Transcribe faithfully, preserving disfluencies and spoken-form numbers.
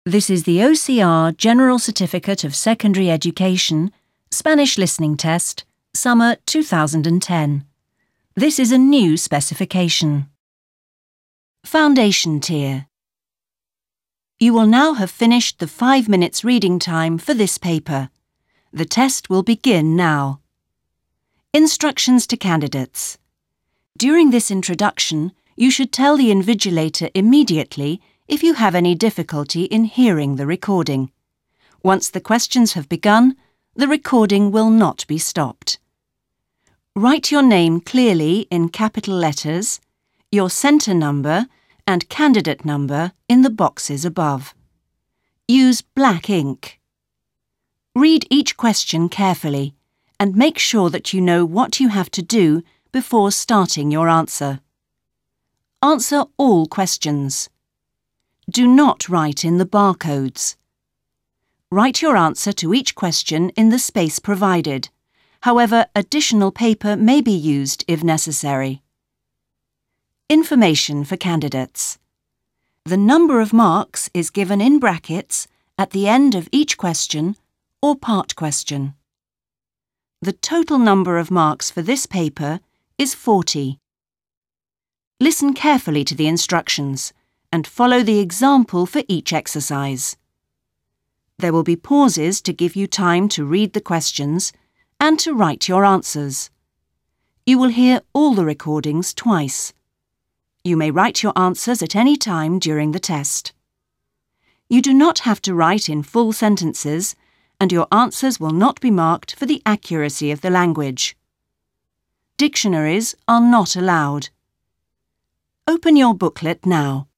This is the O C R General Certificate of Secondary Education, Spanish Listening Test, Summer two thousand ten. This is a new specification. Foundation Tier. You will now have finished the five minutes reading time for this paper. The test will begin now. Instructions to candidates. During this introduction, you should tell the invigilator immediately if you have any difficulty in hearing the recording. Once the questions have begun, the recording will not be stopped. Write your name clearly in capital letters, your centre number and candidate number in the boxes above. Use black ink. Read each question carefully and make sure that you know what you have to do before starting your answer. Answer all questions. Do not write in the barcodes. Write your answer to each question in the space provided. However, additional paper may be used if necessary. Information for candidates. The number of marks is given in brackets at the end of each question or part question. The total number of marks for this paper is forty. Listen carefully to the instructions and follow the example for each exercise. There will be pauses to give you time to read the questions and to write your answers. You will hear all the recordings twice. You may write your answers at any time during the test. You do not have to write in full sentences, and your answers will not be marked for the accuracy of the language. Dictionaries are not allowed. Open your booklet now.